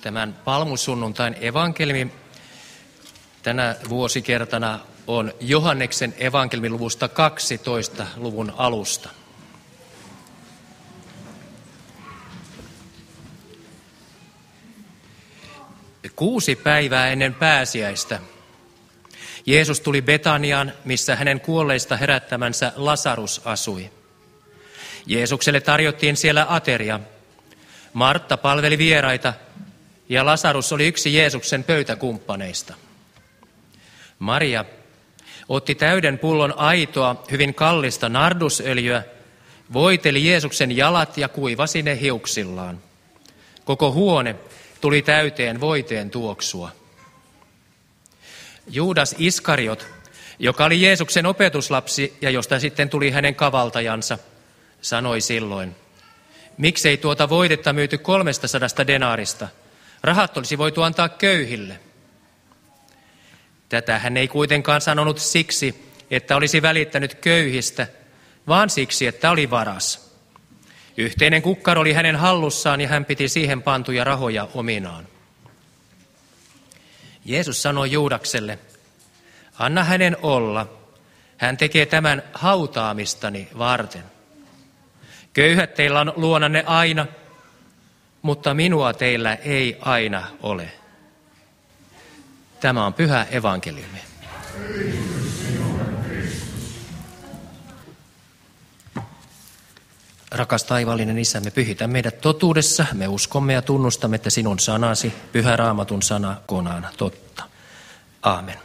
Tämän palmusunnuntain evankeliumi tänä vuosikertana on Johanneksen evankeliumin luvusta 12 luvun alusta. Kuusi päivää ennen pääsiäistä Jeesus tuli Betaniaan, missä hänen kuolleista herättämänsä Lasarus asui. Jeesukselle tarjottiin siellä ateria. Martta palveli vieraita ja Lasarus oli yksi Jeesuksen pöytäkumppaneista. Maria otti täyden pullon aitoa, hyvin kallista nardusöljyä, voiteli Jeesuksen jalat ja kuivasi ne hiuksillaan. Koko huone tuli täyteen voiteen tuoksua. Juudas Iskariot, joka oli Jeesuksen opetuslapsi ja josta sitten tuli hänen kavaltajansa, sanoi silloin: miksei tuota voidetta myyty 300 denaarista? Rahat olisi voitu antaa köyhille. Tätä hän ei kuitenkaan sanonut siksi, että olisi välittänyt köyhistä, vaan siksi, että oli varas. Yhteinen kukkaro oli hänen hallussaan ja hän piti siihen pantuja rahoja ominaan. Jeesus sanoi Juudakselle: anna hänen olla, hän tekee tämän hautaamistani varten. Köyhät teillä on luonanne aina, mutta minua teillä ei aina ole. Tämä on pyhä evankeliumi. Rakas taivaallinen Isä, me pyhitä meidät totuudessa. Me uskomme ja tunnustamme, että sinun sanasi, pyhä Raamatun sana, konaan totta. Aamen.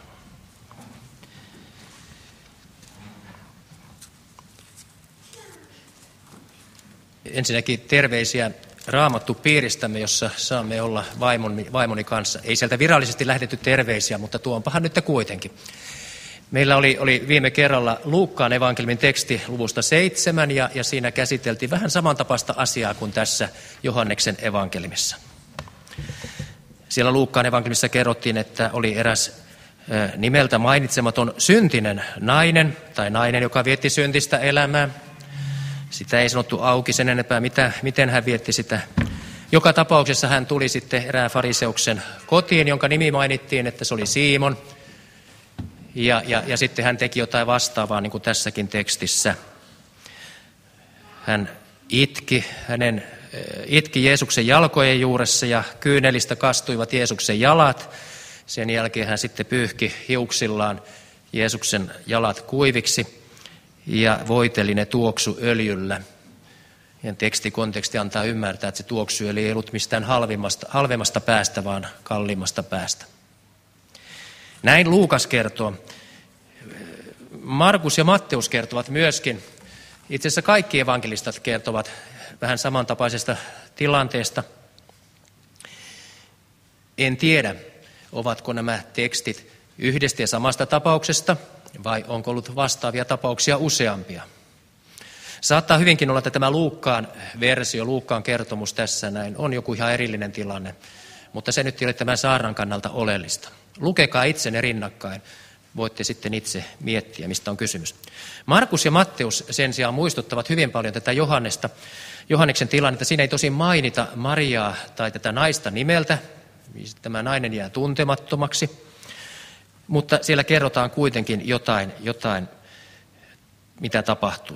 Ensinnäkin terveisiä Raamattu-piiristämme, jossa saamme olla vaimoni kanssa. Ei sieltä virallisesti lähetetty terveisiä, mutta tuonpahan nyt kuitenkin. Meillä oli viime kerralla Luukkaan evankeliumin teksti luvusta 7 ja siinä käsiteltiin vähän samantapaista asiaa kuin tässä Johanneksen evankeliumissa. Siellä Luukkaan evankeliumissa kerrottiin, että oli eräs nimeltä mainitsematon syntinen nainen tai nainen, joka vietti syntistä elämää. Sitä ei sanottu auki sen enempää, miten hän vietti sitä. Joka tapauksessa hän tuli sitten erään fariseuksen kotiin, jonka nimi mainittiin, että se oli Siimon. Ja sitten hän teki jotain vastaavaa, niin kuin tässäkin tekstissä. Hän itki Jeesuksen jalkojen juuressa ja kyynelistä kastuivat Jeesuksen jalat. Sen jälkeen hän sitten pyyhki hiuksillaan Jeesuksen jalat kuiviksi ja voiteli ne tuoksuöljyllä. Ja tekstikonteksti antaa ymmärtää, että se tuoksuöljy ei ollut mistään halvemmasta päästä, vaan kalliimmasta päästä. Näin Luukas kertoo. Markus ja Matteus kertovat myöskin. Itse asiassa kaikki evankelistat kertovat vähän samantapaisesta tilanteesta. En tiedä, ovatko nämä tekstit yhdestä ja samasta tapauksesta vai onko ollut vastaavia tapauksia useampia. Saattaa hyvinkin olla, että tämä Luukkaan versio, Luukkaan kertomus tässä näin on joku ihan erillinen tilanne, mutta se nyt ei ole tämän saarnan kannalta oleellista. Lukekaa itsenne rinnakkain. Voitte sitten itse miettiä, mistä on kysymys. Markus ja Matteus sen sijaan muistuttavat hyvin paljon tätä Johanneksen tilannetta. Siinä ei tosin mainita Mariaa tai tätä naista nimeltä. Tämä nainen jää tuntemattomaksi. Mutta siellä kerrotaan kuitenkin jotain mitä tapahtui.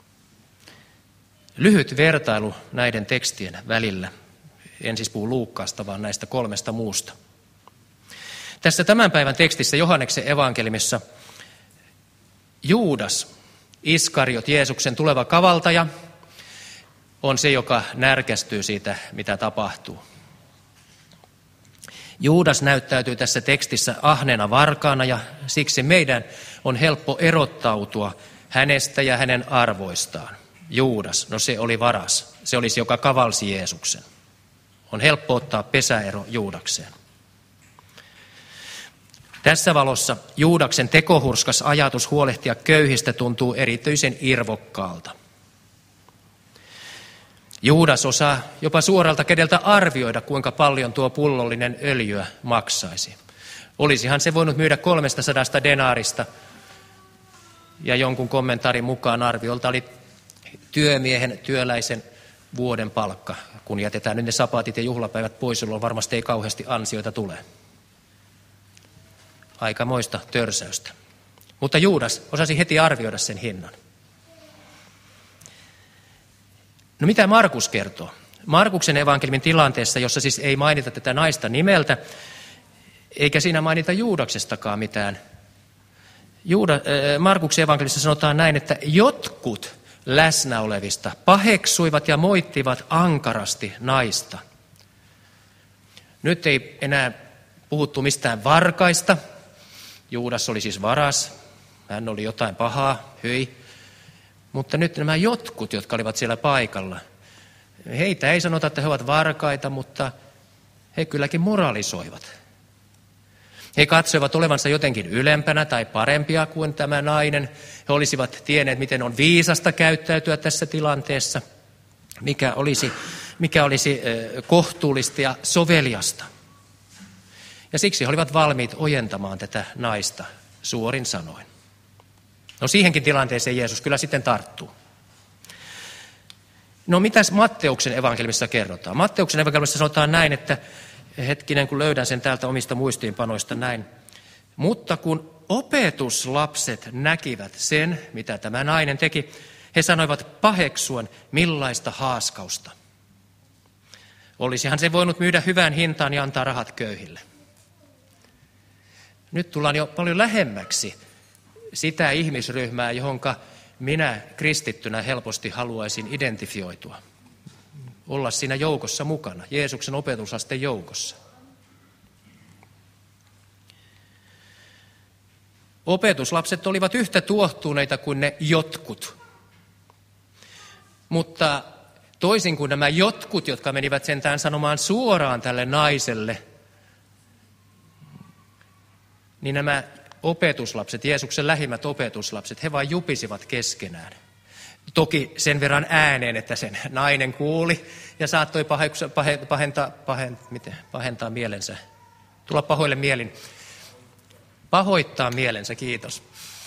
Lyhyt vertailu näiden tekstien välillä. En siis puhu Luukkaasta, vaan näistä 3 muusta. Tässä tämän päivän tekstissä Johanneksen evankeliumissa Juudas Iskariot, Jeesuksen tuleva kavaltaja, on se, joka närkästyy siitä, mitä tapahtuu. Juudas näyttäytyy tässä tekstissä ahneena varkaana ja siksi meidän on helppo erottautua hänestä ja hänen arvoistaan. Juudas, no se oli varas. Se olisi, joka kavalsi Jeesuksen. On helppo ottaa pesäero Juudakseen. Tässä valossa Juudaksen tekohurskas ajatus huolehtia köyhistä tuntuu erityisen irvokkaalta. Juudas osaa jopa suoralta kädeltä arvioida, kuinka paljon tuo pullollinen öljyä maksaisi. Olisihan se voinut myydä 300 denaarista ja jonkun kommentaarin mukaan arviolta oli työläisen vuoden palkka. Kun jätetään nyt ne sapaatit ja juhlapäivät pois, jolloin varmasti ei kauheasti ansioita tule. Aikamoista törsäystä. Mutta Juudas osasi heti arvioida sen hinnan. No mitä Markus kertoo? Markuksen evankeliumin tilanteessa, jossa siis ei mainita tätä naista nimeltä, eikä siinä mainita Juudaksestakaan mitään. Markuksen evankeliumissa sanotaan näin, että jotkut läsnä olevista paheksuivat ja moittivat ankarasti naista. Nyt ei enää puhuttu mistään varkaista. Juudas oli siis varas. Hän oli jotain pahaa, hyi. Mutta nyt nämä jotkut, jotka olivat siellä paikalla, heitä ei sanota, että he ovat varkaita, mutta he kylläkin moralisoivat. He katsoivat olevansa jotenkin ylempänä tai parempia kuin tämä nainen. He olisivat tienneet, miten on viisasta käyttäytyä tässä tilanteessa, mikä olisi kohtuullista ja soveliasta. Ja siksi he olivat valmiit ojentamaan tätä naista suorin sanoin. No siihenkin tilanteeseen Jeesus kyllä sitten tarttuu. No mitäs Matteuksen evankeliumissa kerrotaan? Matteuksen evankeliumissa sanotaan näin, että hetkinen kun löydän sen täältä omista muistiinpanoista näin. Mutta kun opetuslapset näkivät sen, mitä tämä nainen teki, he sanoivat paheksuen millaista haaskausta. Olisihan se voinut myydä hyvään hintaan ja antaa rahat köyhille. Nyt tullaan jo paljon lähemmäksi sitä ihmisryhmää, johonka minä kristittynä helposti haluaisin identifioitua. Olla siinä joukossa mukana, Jeesuksen opetuslasten joukossa. Opetuslapset olivat yhtä tuohtuneita kuin ne jotkut. Mutta toisin kuin nämä jotkut, jotka menivät sentään sanomaan suoraan tälle naiselle, niin nämä opetuslapset, Jeesuksen lähimmät opetuslapset, he vain jupisivat keskenään. Toki sen verran ääneen, että sen nainen kuuli ja saattoi pahentaa mielensä. Tulla pahoille mielin. Pahoittaa mielensä, kiitos.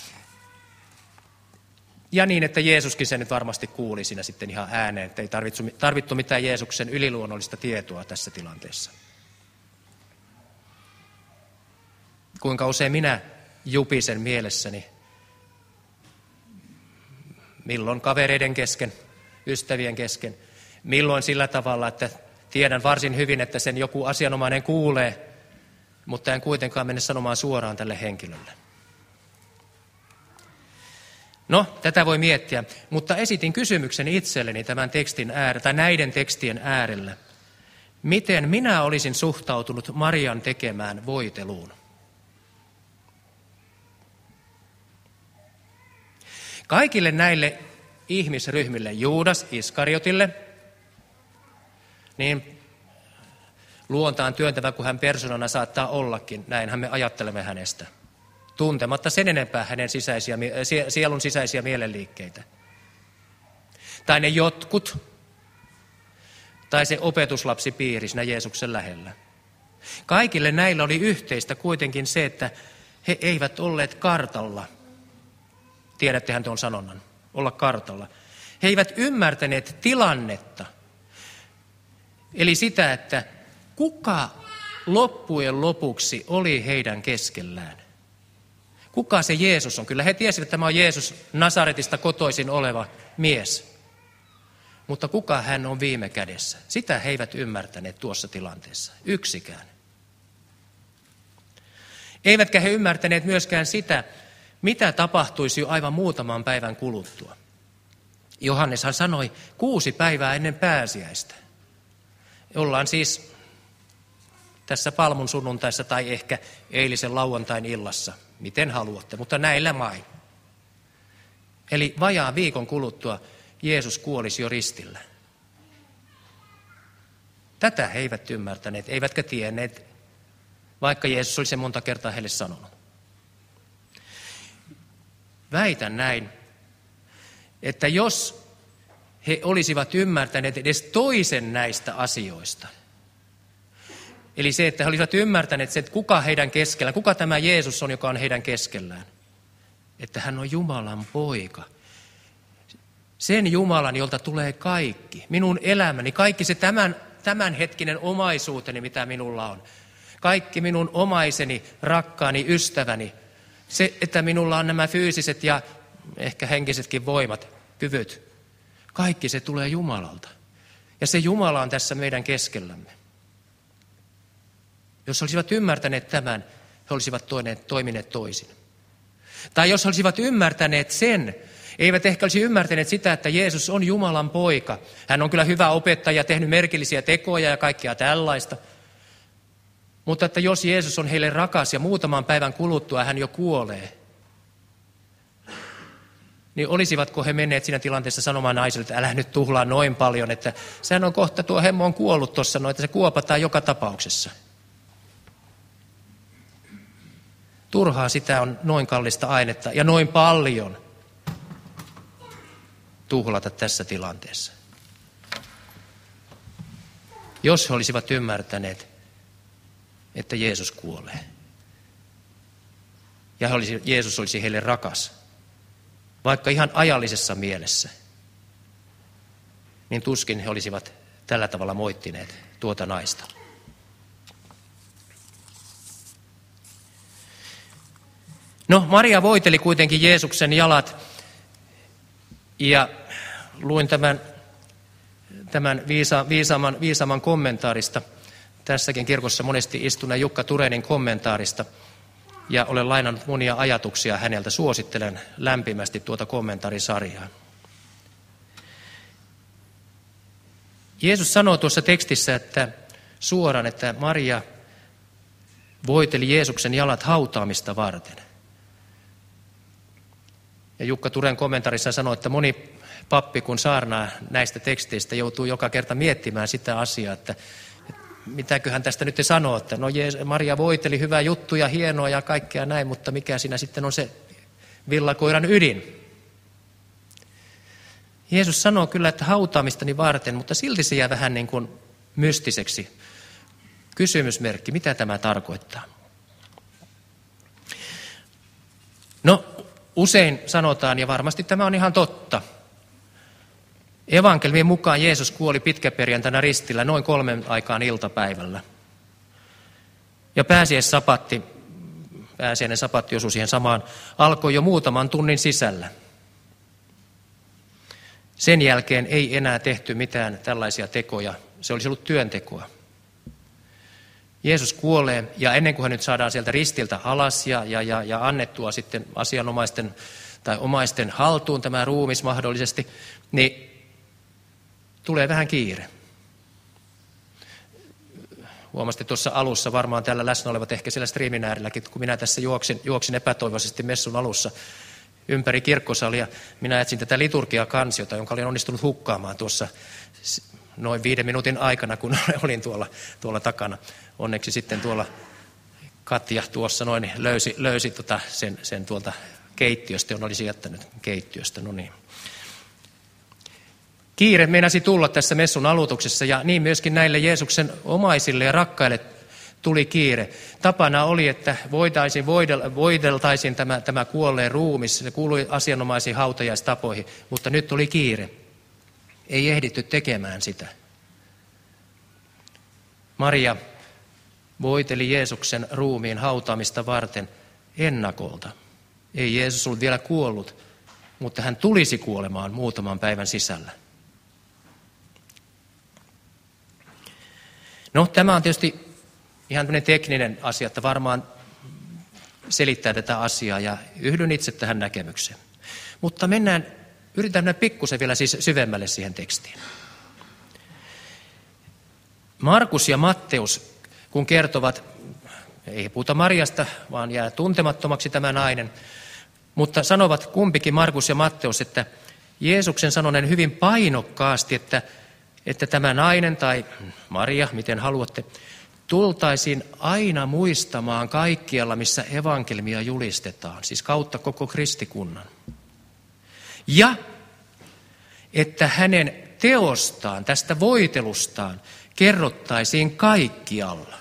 Ja niin, että Jeesuskin sen nyt varmasti kuuli siinä sitten ihan ääneen, että ei tarvittu mitään Jeesuksen yliluonnollista tietoa tässä tilanteessa. Kuinka usein minä jupisen mielessäni, milloin kavereiden kesken, ystävien kesken, milloin sillä tavalla, että tiedän varsin hyvin, että sen joku asianomainen kuulee, mutta en kuitenkaan mene sanomaan suoraan tälle henkilölle. No, tätä voi miettiä, mutta esitin kysymyksen itselleni tämän tekstin tai näiden tekstien äärellä. Miten minä olisin suhtautunut Marian tekemään voiteluun? Kaikille näille ihmisryhmille, Juudas Iskariotille, niin luontaan työntävä kuin hän persoonana saattaa ollakin, näinhän me ajattelemme hänestä, tuntematta sen enempää hänen sielun sisäisiä mielenliikkeitä. Tai ne jotkut, tai se opetuslapsipiiri siinä Jeesuksen lähellä. Kaikille näillä oli yhteistä kuitenkin se, että he eivät olleet kartalla. Tiedättehän tuon sanonnan, olla kartalla. He eivät ymmärtäneet tilannetta. Eli sitä, että kuka loppujen lopuksi oli heidän keskellään. Kuka se Jeesus on? Kyllä he tiesivät, että tämä on Jeesus Nasaretista kotoisin oleva mies. Mutta kuka hän on viime kädessä? Sitä he eivät ymmärtäneet tuossa tilanteessa. Yksikään. Eivätkä he ymmärtäneet myöskään sitä, mitä tapahtuisi jo aivan muutaman päivän kuluttua. Johanneshan sanoi 6 päivää ennen pääsiäistä. Ollaan siis tässä palmun sunnuntaissa tai ehkä eilisen lauantain illassa, miten haluatte, mutta näillä main. Eli vajaan viikon kuluttua Jeesus kuolisi jo ristillä. Tätä he eivät ymmärtäneet, eivätkä tienneet, vaikka Jeesus oli sen monta kertaa heille sanonut. Väitän näin, että jos he olisivat ymmärtäneet edes toisen näistä asioista, eli se, että he olisivat ymmärtäneet se, että kuka heidän keskellään, kuka tämä Jeesus on, joka on heidän keskellään, että hän on Jumalan poika. Sen Jumalan, jolta tulee kaikki, minun elämäni, kaikki se tämänhetkinen omaisuuteni, mitä minulla on. Kaikki minun omaiseni, rakkaani, ystäväni. Se, että minulla on nämä fyysiset ja ehkä henkisetkin voimat, kyvyt. Kaikki se tulee Jumalalta. Ja se Jumala on tässä meidän keskellämme. Jos olisivat ymmärtäneet tämän, he olisivat toimineet toisin. Tai jos olisivat ymmärtäneet sen, eivät ehkä olisi ymmärtäneet sitä, että Jeesus on Jumalan poika. Hän on kyllä hyvä opettaja, tehnyt merkillisiä tekoja ja kaikkea tällaista. Mutta että jos Jeesus on heille rakas ja muutaman päivän kuluttua hän jo kuolee, niin olisivatko he menneet siinä tilanteessa sanomaan naiselle, että älä nyt tuhlaa noin paljon, että sehän on kohta, tuo hemmo on kuollut tuossa, että se kuopataan joka tapauksessa. Turhaa sitä on noin kallista ainetta ja noin paljon tuhlata tässä tilanteessa. Jos he olisivat ymmärtäneet, että Jeesus kuolee ja Jeesus olisi heille rakas, vaikka ihan ajallisessa mielessä, niin tuskin he olisivat tällä tavalla moittineet tuota naista. No, Maria voiteli kuitenkin Jeesuksen jalat ja luin tämän viisaaman kommentaarista, tässäkin kirkossa monesti istuneen Jukka Turenin kommentaarista, ja olen lainannut monia ajatuksia häneltä. Suosittelen lämpimästi tuota kommentaarisarjaa. Jeesus sanoo tuossa tekstissä suoraan, että Maria voiteli Jeesuksen jalat hautaamista varten. Ja Jukka Turen kommentaarissa sanoo, että moni pappi, kun saarnaa näistä teksteistä, joutuu joka kerta miettimään sitä asiaa, että mitäköhän tästä nyt sanoo, että no Maria voiteli, hyvä juttu ja hienoa ja kaikkea näin, mutta mikä siinä sitten on se villakoiran ydin? Jeesus sanoo kyllä, että hautaamistani varten, mutta silti se jää vähän niin kuin mystiseksi. Kysymysmerkki, mitä tämä tarkoittaa? No, usein sanotaan, ja varmasti tämä on ihan totta, evankeliumin mukaan Jeesus kuoli pitkäperjantaina ristillä noin 3 aikaan iltapäivällä. Ja pääsiäinen sapatti osui siihen samaan, alkoi jo muutaman tunnin sisällä. Sen jälkeen ei enää tehty mitään tällaisia tekoja, se olisi ollut työntekoa. Jeesus kuolee, ja ennen kuin hän nyt saadaan sieltä ristiltä alas ja annettua sitten asianomaisten tai omaisten haltuun tämä ruumis mahdollisesti, niin tulee vähän kiire. Huomasitte tuossa alussa, varmaan täällä läsnä olevat ehkä siellä striimin äärilläkin, kun minä tässä juoksin epätoivoisesti messun alussa ympäri kirkkosalia, minä etsin tätä liturgiakansiota, jonka olin onnistunut hukkaamaan tuossa noin 5 minuutin aikana, kun olin tuolla takana. Onneksi sitten tuolla Katja tuossa noin löysi sen tuolta keittiöstä, jonne olisi jättänyt keittiöstä. No niin. Kiire meinasi tulla tässä messun aloituksessa ja niin myöskin näille Jeesuksen omaisille ja rakkaille tuli kiire. Tapana oli, että voideltaisiin tämä kuolleen ruumis, se kuului asianomaisiin hautajaistapoihin, mutta nyt tuli kiire. Ei ehditty tekemään sitä. Maria voiteli Jeesuksen ruumiin hautaamista varten ennakolta. Ei Jeesus ollut vielä kuollut, mutta hän tulisi kuolemaan muutaman päivän sisällä. No, tämä on tietysti ihan tämmöinen tekninen asia, että varmaan selittää tätä asiaa ja yhdyn itse tähän näkemykseen. Mutta yritetään mennä pikkusen vielä siis syvemmälle siihen tekstiin. Markus ja Matteus, kun kertovat, ei puhuta Mariasta, vaan jää tuntemattomaksi tämä nainen, mutta sanovat kumpikin Markus ja Matteus, että Jeesuksen sanoneen hyvin painokkaasti, että tämä nainen tai Maria, miten haluatte, tultaisiin aina muistamaan kaikkialla, missä evankeliumia julistetaan, siis kautta koko kristikunnan. Ja että hänen teostaan, tästä voitelustaan, kerrottaisiin kaikkialla.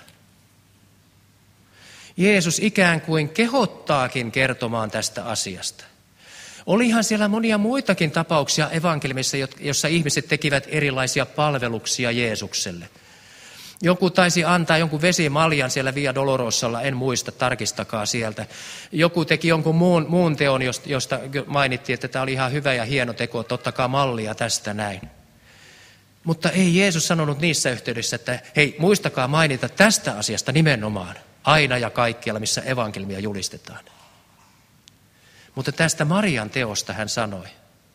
Jeesus ikään kuin kehottaakin kertomaan tästä asiasta. Olihan siellä monia muitakin tapauksia evankeliumissa, jossa ihmiset tekivät erilaisia palveluksia Jeesukselle. Joku taisi antaa jonkun vesimaljan siellä Via Dolorosalla, en muista, tarkistakaa sieltä. Joku teki jonkun muun teon, josta mainittiin, että tämä oli ihan hyvä ja hieno teko, että ottakaa mallia tästä näin. Mutta ei Jeesus sanonut niissä yhteydessä, että hei, muistakaa mainita tästä asiasta nimenomaan, aina ja kaikkialla, missä evankeliumia julistetaan. Mutta tästä Marian teosta hän sanoi.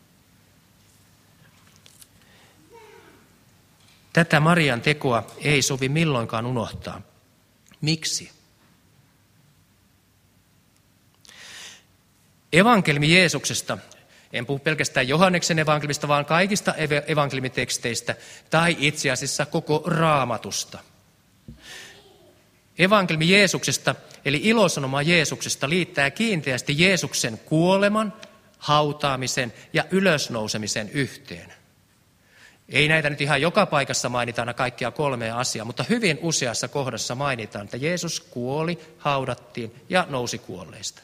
Tätä Marian tekoa ei sovi milloinkaan unohtaa. Miksi? Evankeliumi Jeesuksesta, en puhu pelkästään Johanneksen evankeliumista, vaan kaikista evankeliumiteksteistä tai itse asiassa koko Raamatusta. Evankeliumi Jeesuksesta, eli ilosanoma Jeesuksesta, liittää kiinteästi Jeesuksen kuoleman, hautaamisen ja ylösnousemisen yhteen. Ei näitä nyt ihan joka paikassa mainita aina kaikkia kolmea asiaa, mutta hyvin useassa kohdassa mainitaan, että Jeesus kuoli, haudattiin ja nousi kuolleista.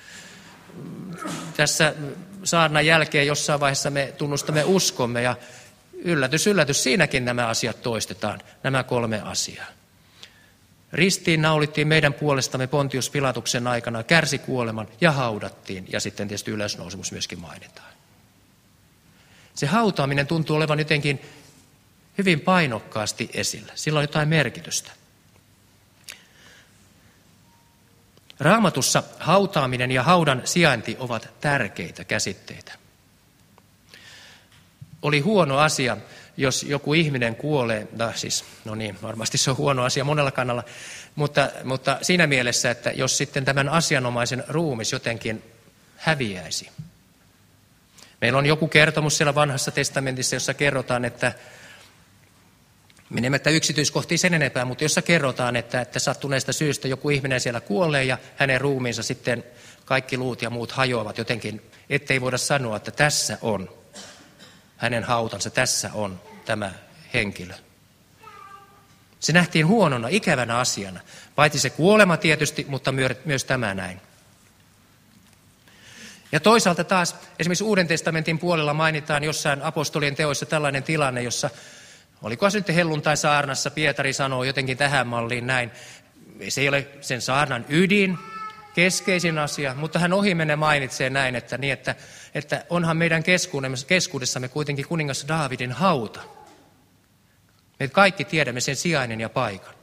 Tässä saarnan jälkeen jossain vaiheessa me tunnustamme uskomme ja yllätys, yllätys, siinäkin nämä asiat toistetaan, nämä kolme asiaa. Ristiin naulittiin meidän puolestamme Pontius Pilatuksen aikana, kärsi kuoleman ja haudattiin ja sitten tietysti ylösnousemus myöskin mainitaan. Se hautaaminen tuntuu olevan jotenkin hyvin painokkaasti esillä. Sillä on jotain merkitystä. Raamatussa hautaaminen ja haudan sijainti ovat tärkeitä käsitteitä. Oli huono asia, jos joku ihminen kuolee, varmasti se on huono asia monella kannalla, mutta siinä mielessä, että jos sitten tämän asianomaisen ruumis jotenkin häviäisi. Meillä on joku kertomus siellä vanhassa testamentissa, jossa kerrotaan, että menemättä yksityiskohtiin sen enempää, mutta jossa kerrotaan, että sattuneesta syystä joku ihminen siellä kuolee ja hänen ruumiinsa sitten kaikki luut ja muut hajoavat jotenkin, ettei voida sanoa, että tässä on hänen hautansa, tässä on tämä henkilö. Se nähtiin huonona, ikävänä asiana, paitsi se kuolema tietysti, mutta myös tämä näin. Ja toisaalta taas esimerkiksi Uuden testamentin puolella mainitaan jossain apostolien teoissa tällainen tilanne, jossa, oliko se nyt helluntai-saarnassa, Pietari sanoo jotenkin tähän malliin näin. Se ei ole sen saarnan ydin, keskeisin asia, mutta hän ohimennen mainitsee näin, että onhan meidän keskuudessamme kuitenkin kuningas Daavidin hauta. Me kaikki tiedämme sen sijainnin ja paikan.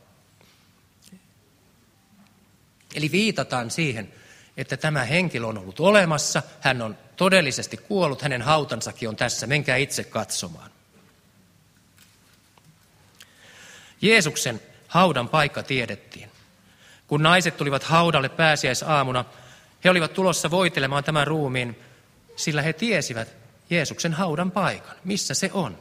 Eli viitataan siihen, että tämä henkilö on ollut olemassa, hän on todellisesti kuollut, hänen hautansakin on tässä, menkää itse katsomaan. Jeesuksen haudan paikka tiedettiin. Kun naiset tulivat haudalle pääsiäisaamuna, he olivat tulossa voitelemaan tämän ruumiin, sillä he tiesivät Jeesuksen haudan paikan, missä se on.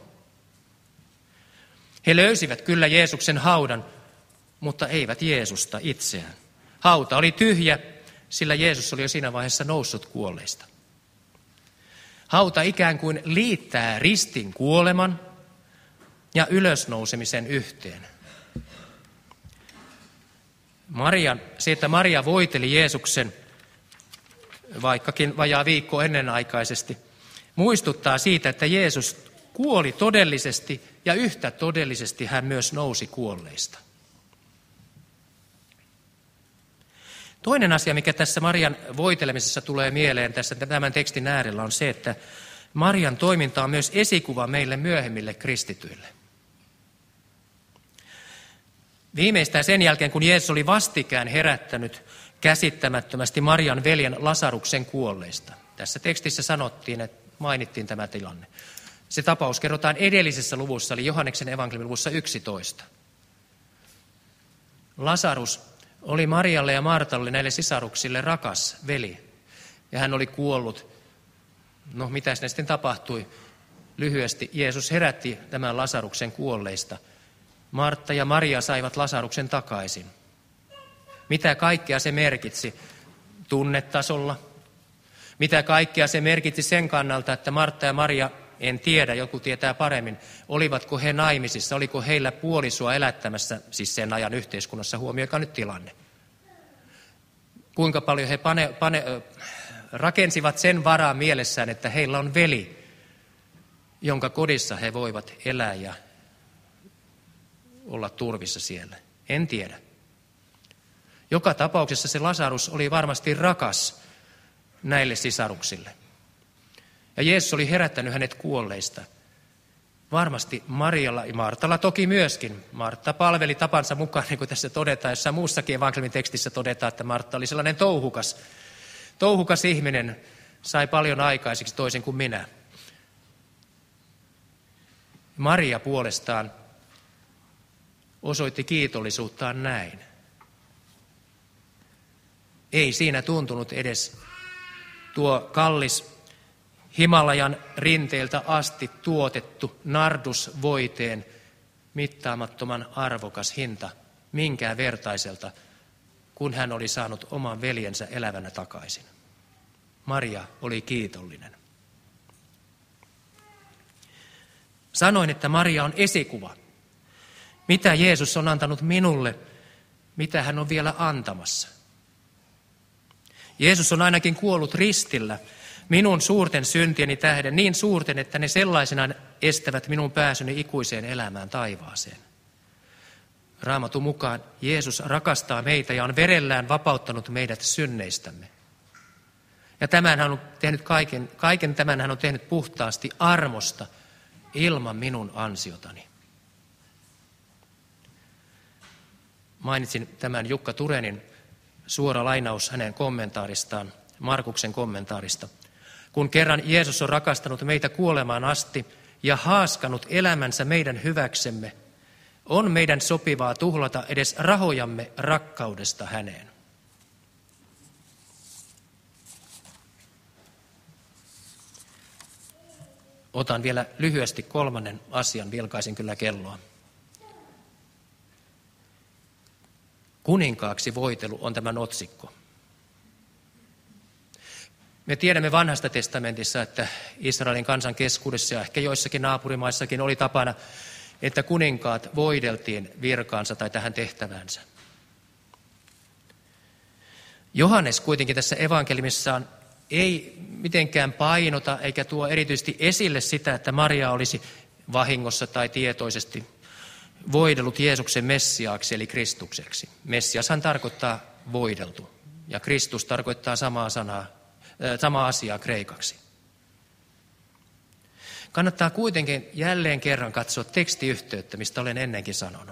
He löysivät kyllä Jeesuksen haudan, mutta eivät Jeesusta itseään. Hauta oli tyhjä, sillä Jeesus oli jo siinä vaiheessa noussut kuolleista. Hauta ikään kuin liittää ristin kuoleman ja ylösnousemisen yhteen. Se, että Maria voiteli Jeesuksen vaikkakin vajaa viikko ennenaikaisesti, muistuttaa siitä, että Jeesus kuoli todellisesti ja yhtä todellisesti hän myös nousi kuolleista. Toinen asia, mikä tässä Marian voitelemisessa tulee mieleen tässä tämän tekstin äärellä, on se, että Marian toiminta on myös esikuva meille myöhemmille kristityille. Viimeistään sen jälkeen, kun Jeesus oli vastikään herättänyt käsittämättömästi Marian veljen Lasaruksen kuolleista. Tässä tekstissä mainittiin tämä tilanne. Se tapaus kerrotaan edellisessä luvussa, eli Johanneksen evankeliumin luvussa 11. Lasarus oli Marialle ja Martalle, näille sisaruksille, rakas veli. Ja hän oli kuollut. No, mitä sinne sitten tapahtui? Lyhyesti Jeesus herätti tämän Lasaruksen kuolleista. Martta ja Maria saivat Lasaruksen takaisin. Mitä kaikkea se merkitsi tunnetasolla? Mitä kaikkea se merkitsi sen kannalta, että Martta ja Maria, en tiedä, joku tietää paremmin, olivatko he naimisissa, oliko heillä puolisoa elättämässä, siis sen ajan yhteiskunnassa, huomioikaa nyt tilanne. Kuinka paljon he rakensivat sen varaan mielessään, että heillä on veli, jonka kodissa he voivat elää ja olla turvissa siellä. En tiedä. Joka tapauksessa se Lasarus oli varmasti rakas näille sisaruksille. Ja Jeesus oli herättänyt hänet kuolleista. Varmasti Marialla ja Martalla toki myöskin. Martta palveli tapansa mukaan, niin kuin tässä todetaan, jossain muussakin evankeliumin tekstissä todetaan, että Martta oli sellainen touhukas ihminen, sai paljon aikaiseksi toisin kuin minä. Maria puolestaan osoitti kiitollisuuttaan näin. Ei siinä tuntunut edes tuo kallis Himalajan rinteiltä asti tuotettu nardusvoiteen mittaamattoman arvokas hinta minkään vertaiselta, kun hän oli saanut oman veljensä elävänä takaisin. Maria oli kiitollinen. Sanoin, että Maria on esikuva. Mitä Jeesus on antanut minulle, mitä hän on vielä antamassa. Jeesus on ainakin kuollut ristillä minun suurten syntieni tähden, niin suurten, että ne sellaisenaan estävät minun pääsyni ikuiseen elämään taivaaseen. Raamatun mukaan Jeesus rakastaa meitä ja on verellään vapauttanut meidät synneistämme. Ja tämän hän on tehnyt kaiken tämän hän on tehnyt puhtaasti armosta ilman minun ansiotani. Mainitsin tämän Jukka Turenin, suora lainaus hänen kommentaaristaan, Markuksen kommentaarista. Kun kerran Jeesus on rakastanut meitä kuolemaan asti ja haaskanut elämänsä meidän hyväksemme, on meidän sopivaa tuhlata edes rahojamme rakkaudesta häneen. Otan vielä lyhyesti kolmannen asian, vilkaisin kyllä kelloa. Kuninkaaksi voitelu on tämän otsikko. Me tiedämme vanhasta testamentissa, että Israelin kansan keskuudessa ja ehkä joissakin naapurimaissakin oli tapana, että kuninkaat voideltiin virkaansa tai tähän tehtäväänsä. Johannes kuitenkin tässä evankelimissaan ei mitenkään painota eikä tuo erityisesti esille sitä, että Maria olisi vahingossa tai tietoisesti voidellut Jeesuksen Messiaaksi eli Kristukseksi. Messiashan tarkoittaa voideltu ja Kristus tarkoittaa samaa asiaa kreikaksi. Kannattaa kuitenkin jälleen kerran katsoa tekstiyhteyttä, mistä olen ennenkin sanonut.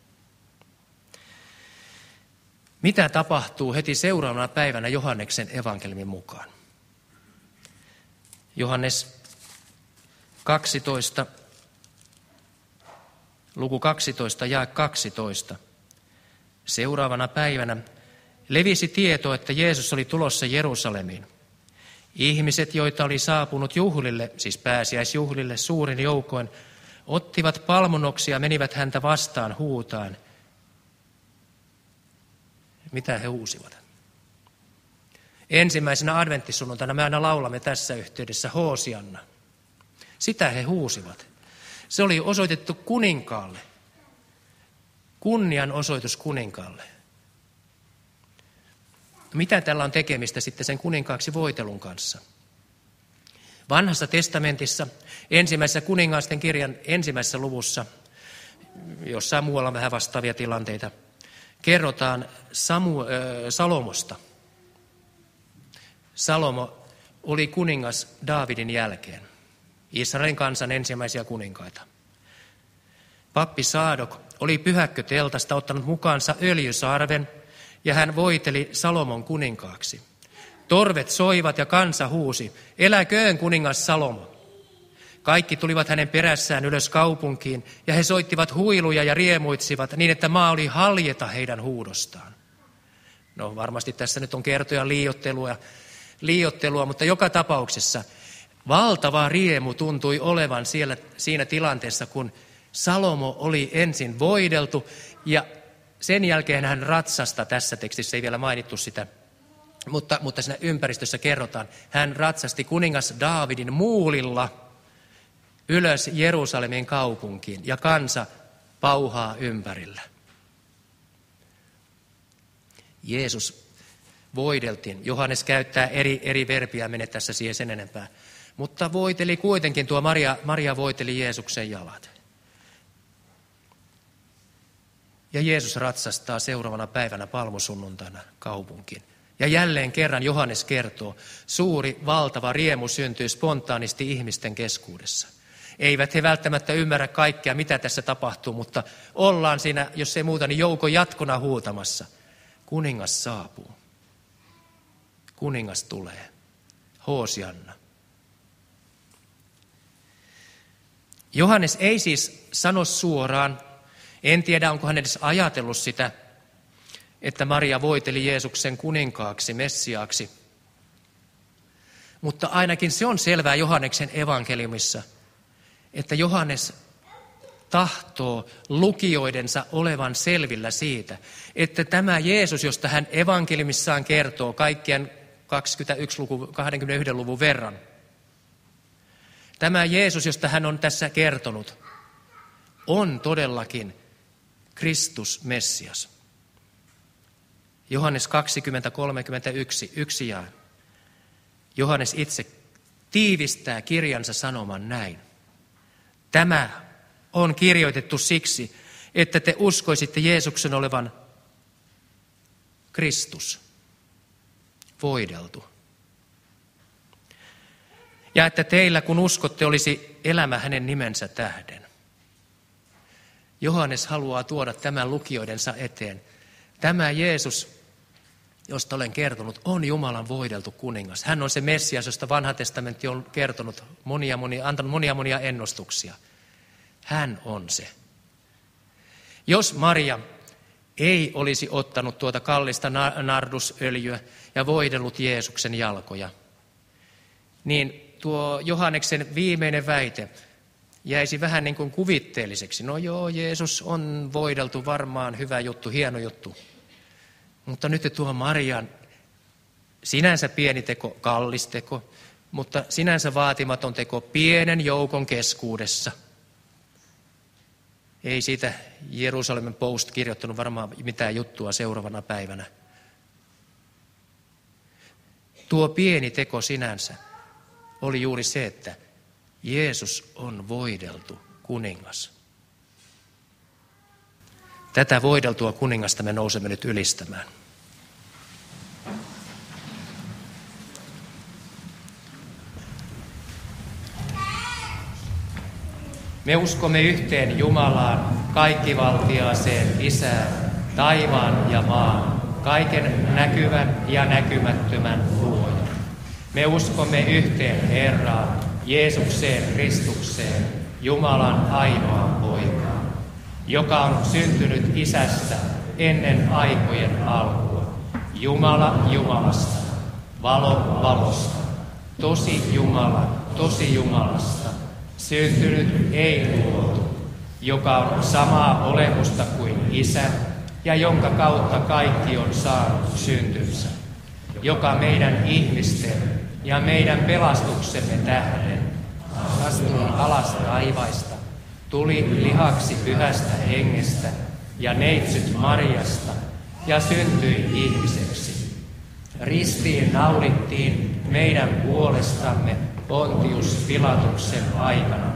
Mitä tapahtuu heti seuraavana päivänä Johanneksen evankeliumin mukaan? Johannes 12, luku 12, jae 12. Seuraavana päivänä levisi tieto, että Jeesus oli tulossa Jerusalemiin. Ihmiset, joita oli saapunut juhlille, siis pääsiäisjuhlille suurin joukoin, ottivat palmunoksia ja menivät häntä vastaan huutaen. Mitä he huusivat? Ensimmäisenä adventtisunnuntaina me aina laulamme tässä yhteydessä Hoosianna. Sitä he huusivat. Se oli osoitettu kuninkaalle. Kunnianosoitus kuninkaalle. Mitä tällä on tekemistä sitten sen kuninkaaksi voitelun kanssa? Vanhassa testamentissa, ensimmäisessä kuningaisten kirjan ensimmäisessä luvussa, jossain muualla on vähän vastaavia tilanteita, kerrotaan Salomosta. Salomo oli kuningas Daavidin jälkeen, Israelin kansan ensimmäisiä kuninkaita. Pappi Saadok oli pyhäkköteltasta ottanut mukaansa öljysarven, ja hän voiteli Salomon kuninkaaksi. Torvet soivat ja kansa huusi, eläköön kuningas Salomo. Kaikki tulivat hänen perässään ylös kaupunkiin, ja he soittivat huiluja ja riemuitsivat niin, että maa oli haljeta heidän huudostaan. No varmasti tässä nyt on kertoja liioittelua, mutta joka tapauksessa valtava riemu tuntui olevan siinä tilanteessa, kun Salomo oli ensin voideltu ja sen jälkeen hän ratsasta, tässä tekstissä ei vielä mainittu sitä, mutta siinä ympäristössä kerrotaan, hän ratsasti kuningas Daavidin muulilla ylös Jerusalemin kaupunkiin ja kansa pauhaa ympärillä. Jeesus voideltiin. Johannes käyttää eri verbiä, mene tässä siihen sen enempää. Mutta voiteli kuitenkin, tuo Maria voiteli Jeesuksen jalat. Ja Jeesus ratsastaa seuraavana päivänä palmusunnuntaina kaupunkiin. Ja jälleen kerran Johannes kertoo, suuri, valtava riemu syntyy spontaanisti ihmisten keskuudessa. Eivät he välttämättä ymmärrä kaikkea, mitä tässä tapahtuu, mutta ollaan siinä, jos ei muuta, niin joukon jatkona huutamassa. Kuningas saapuu. Kuningas tulee. Hoosianna. Johannes ei siis sano suoraan, en tiedä onko hän edes ajatellut sitä, että Maria voiteli Jeesuksen kuninkaaksi, Messiaaksi. Mutta ainakin se on selvää Johanneksen evankeliumissa, että Johannes tahtoo lukijoidensa olevan selvillä siitä, että tämä Jeesus, josta hän evankeliumissaan kertoo kaikkien 21 luvun verran, tämä Jeesus, josta hän on tässä kertonut, on todellakin Kristus Messias. Johannes 20:31, 1 jae. Johannes itse tiivistää kirjansa sanoman näin. Tämä on kirjoitettu siksi, että te uskoisitte Jeesuksen olevan Kristus, voideltu. Ja että teillä, kun uskotte, olisi elämä hänen nimensä tähden. Johannes haluaa tuoda tämän lukijoidensa eteen. Tämä Jeesus, josta olen kertonut, on Jumalan voideltu kuningas. Hän on se Messias, josta Vanha testamentti on kertonut antanut monia ennustuksia. Hän on se. Jos Maria ei olisi ottanut tuota kallista nardusöljyä ja voidellut Jeesuksen jalkoja, niin tuo Johanneksen viimeinen väite jäisi vähän niin kuin kuvitteelliseksi. No joo, Jeesus on voideltu, varmaan hyvä juttu, hieno juttu. Mutta nyt tuo Marian sinänsä pieni teko, kallis teko, mutta sinänsä vaatimaton teko pienen joukon keskuudessa. Ei siitä Jerusalemin Post kirjoittanut varmaan mitään juttua seuraavana päivänä. Tuo pieni teko sinänsä oli juuri se, että Jeesus on voideltu kuningas. Tätä voideltua kuningasta me nousemme nyt ylistämään. Me uskomme yhteen Jumalaan, kaikkivaltiaaseen Isään, taivaan ja maan, kaiken näkyvän ja näkymättömän luojan. Me uskomme yhteen Herraan, Jeesukseen Kristukseen, Jumalan ainoaan poikaan, joka on syntynyt Isästä ennen aikojen alkua, Jumala Jumalasta, valo valosta, tosi Jumala tosi Jumalasta, syntynyt ei luotu, joka on samaa olemusta kuin Isä ja jonka kautta kaikki on saanut syntynsä, joka meidän ihmisten ja meidän pelastuksemme tähden astui alas taivaista, tuli lihaksi pyhästä hengestä ja neitsyt Mariasta ja syntyi ihmiseksi. Ristiin naulittiin meidän puolestamme Pontius Pilatuksen aikana.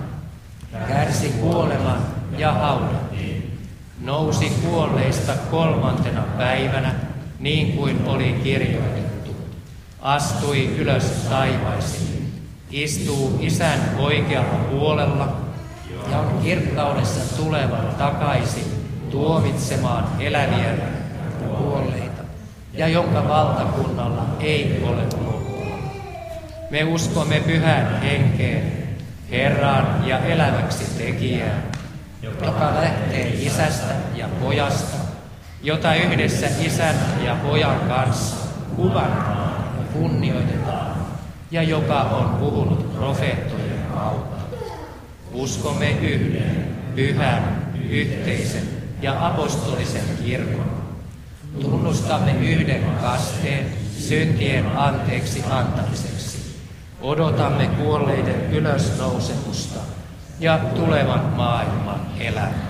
Kärsi kuoleman ja haudattiin. Nousi kuolleista 3. päivänä, niin kuin oli kirjoitettu. Astui ylös taivaisiin. Istuu Isän oikealla puolella ja on kirkkaudessa tuleva takaisin tuomitsemaan eläviä ja kuolleita, ja jonka valtakunnalla ei ole loppua. Me uskomme Pyhään Henkeen, Herraan ja eläväksi tekijään, joka lähtee Isästä ja Pojasta, jota yhdessä Isän ja Pojan kanssa kuvataan ja kunnioitetaan, ja joka on puhunut profeettojen kautta. Uskomme yhden, pyhän, yhteisen ja apostolisen kirkon. Tunnustamme yhden kasteen syntien anteeksi antamiseksi. Odotamme kuolleiden ylösnousemusta ja tulevan maailman elämää.